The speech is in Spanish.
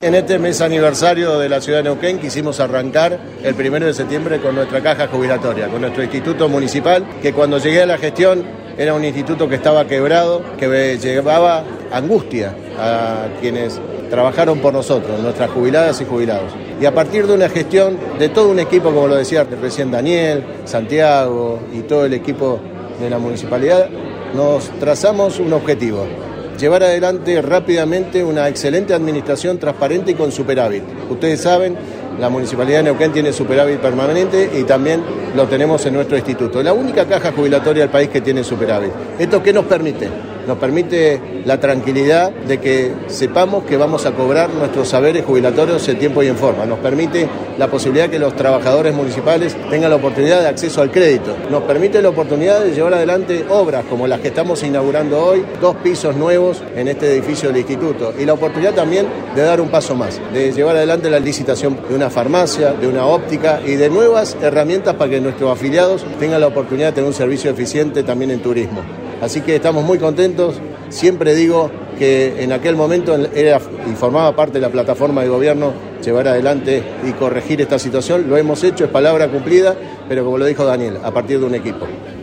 En este mes aniversario de la ciudad de Neuquén quisimos arrancar el 1 de septiembre con nuestra caja jubilatoria, con nuestro instituto municipal, que cuando llegué a la gestión era un instituto que estaba quebrado, que llevaba angustia a quienes trabajaron por nosotros, nuestras jubiladas y jubilados. Y a partir de una gestión de todo un equipo, como lo decía recién Daniel, Santiago y todo el equipo de la municipalidad, nos trazamos un objetivo: llevar adelante rápidamente una excelente administración transparente y con superávit. Ustedes saben, la Municipalidad de Neuquén tiene superávit permanente y también lo tenemos en nuestro instituto. La única caja jubilatoria del país que tiene superávit. ¿Esto qué nos permite? Nos permite la tranquilidad de que sepamos que vamos a cobrar nuestros saberes jubilatorios en tiempo y en forma. Nos permite la posibilidad que los trabajadores municipales tengan la oportunidad de acceso al crédito. Nos permite la oportunidad de llevar adelante obras como las que estamos inaugurando hoy, 2 pisos nuevos en este edificio del instituto. Y la oportunidad también de dar un paso más, de llevar adelante la licitación de una farmacia, de una óptica y de nuevas herramientas para que nuestros afiliados tengan la oportunidad de tener un servicio eficiente también en turismo. Así que estamos muy contentos. Siempre digo que en aquel momento era y formaba parte de la plataforma de gobierno llevar adelante y corregir esta situación. Lo hemos hecho, es palabra cumplida, pero como lo dijo Daniel, a partir de un equipo.